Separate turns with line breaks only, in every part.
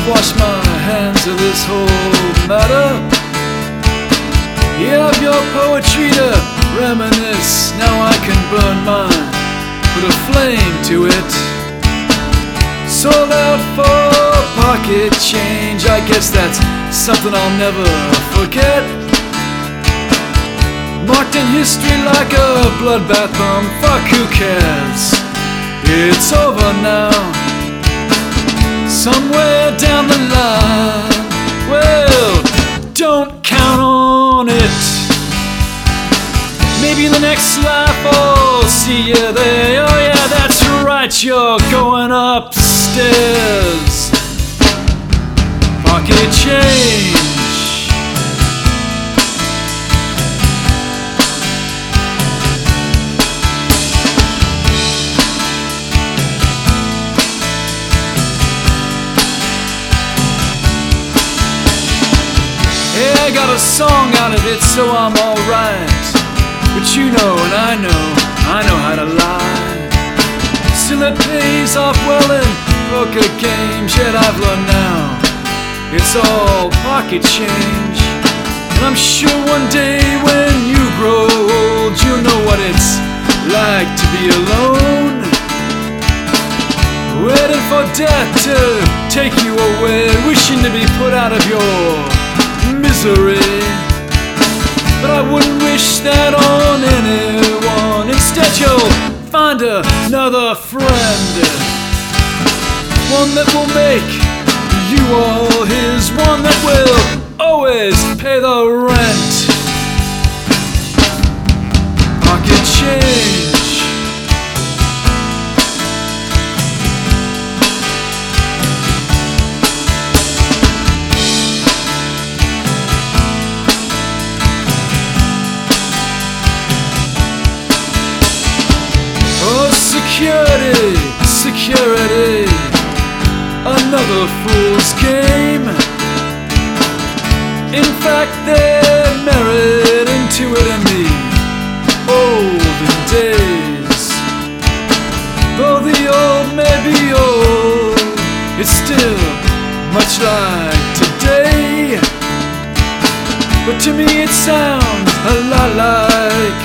wash my hands of this whole matter. You have your poetry to reminisce, now I can burn mine, put a flame to it. Sold out for pocket change, I guess that's something I'll never forget. Marked in history like a bloodbath bomb, fuck who cares, it's over now. Somewhere down the line, well, don't count on it. Maybe in the next life I'll see you there. Oh yeah, that's right, you're going upstairs. Pocket change. Hey, I got a song out of it, so I'm alright. But you know and I know how to lie. Still it pays off well in poker games, yet I've learned now it's all pocket change. And I'm sure one day when you grow old, you'll know what it's like to be alone, waiting for death to take you away, wishing to be put out of your misery. But I wouldn't wish that on anyone. Instead you'll find another friend, one that will make you all his, one that will always pay the rent. Pocket change. Security, security, another fool's game. In fact, they're married into it in the olden days. Though the old may be old, it's still much like today. But to me it sounds a lot like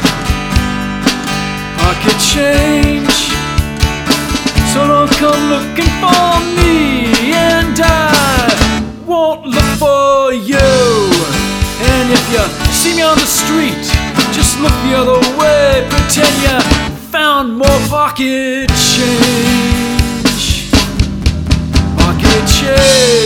pocket change. So don't come looking for me, and I won't look for you. And if you see me on the street, just look the other way, pretend you found more pocket change. Pocket change.